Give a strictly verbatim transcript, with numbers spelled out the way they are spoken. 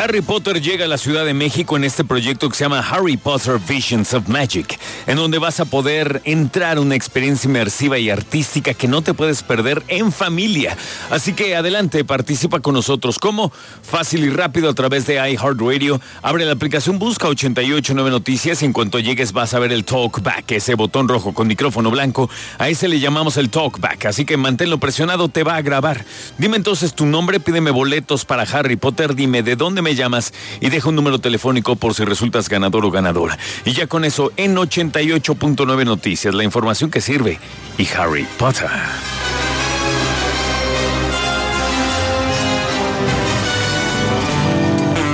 Harry Potter llega a la Ciudad de México en este proyecto que se llama Harry Potter Visions of Magic, en donde vas a poder entrar a una experiencia inmersiva y artística que no te puedes perder en familia. Así que adelante, participa con nosotros. ¿Cómo? Fácil y rápido a través de iHeartRadio. Abre la aplicación, busca ochenta y ocho nueve Noticias y en cuanto llegues vas a ver el Talkback, ese botón rojo con micrófono blanco. A ese le llamamos el Talkback, así que manténlo presionado, te va a grabar. Dime entonces tu nombre, pídeme boletos para Harry Potter, dime de dónde me llamas y deja un número telefónico por si resultas ganador o ganadora. Y ya con eso, en ochenta y ocho punto nueve Noticias, la información que sirve y Harry Potter.